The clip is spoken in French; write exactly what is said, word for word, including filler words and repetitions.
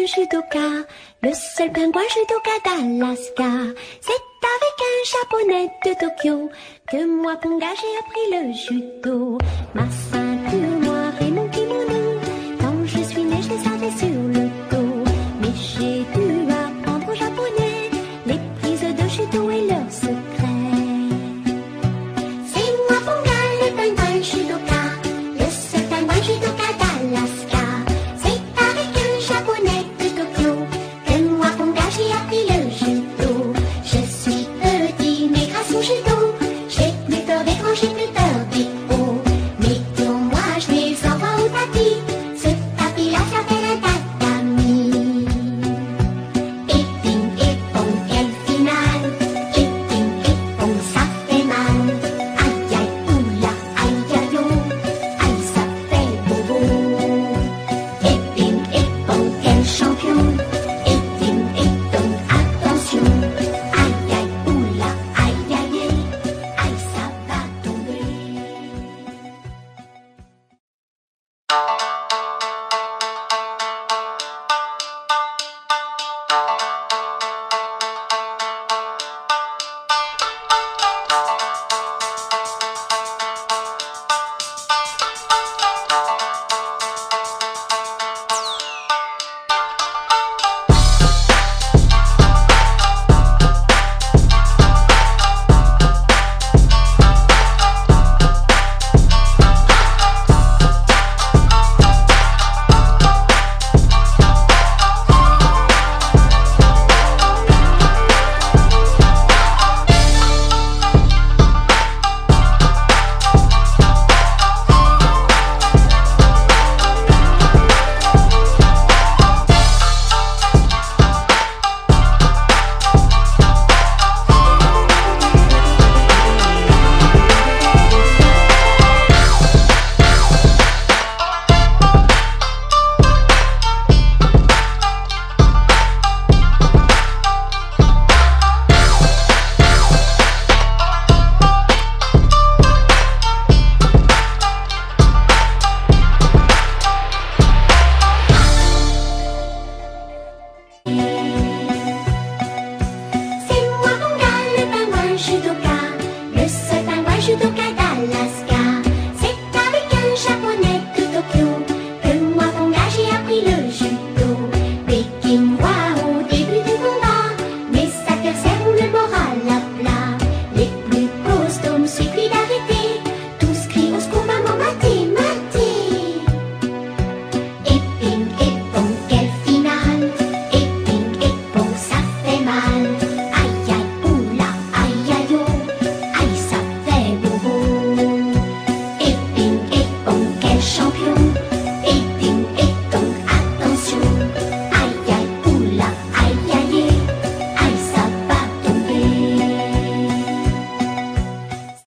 judoka, le seul pingouin judoka d'Alaska. C'est avec un japonais de Tokyo que moi, Ponga, j'ai appris le judo. Ma ceinture noire et mon kimono, quand je suis née, je l'ai servi sur le dos. Mais j'ai dû apprendre au japonais les prises de judo et leur